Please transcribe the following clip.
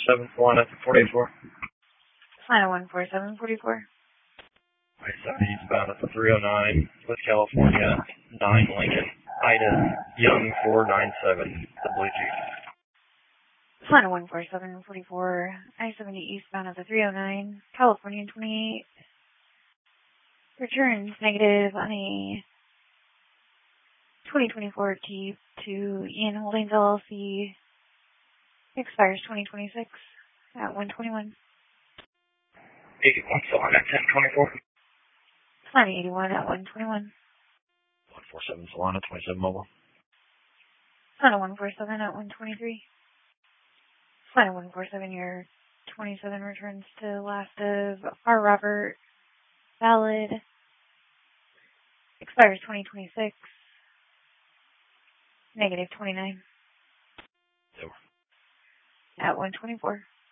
147 Solana to 44. Solana 14744. I-70 eastbound at the 309, West California, 9 Lincoln. Ida Young 497, the Blue Jeep. Solana 14744. I-70 eastbound at the 309, California 28. Returns negative on a 2024 Jeep to Ian Holdings LLC. Expires 2026 at 121. 81 Solana 1024. Solana 81 at 121. 147 Solana 27 Mobile. Solana 147 at 123. Solana 147, your 27 returns to last of R. Robert. Valid. Expires 2026. Negative 29. Over. At 124.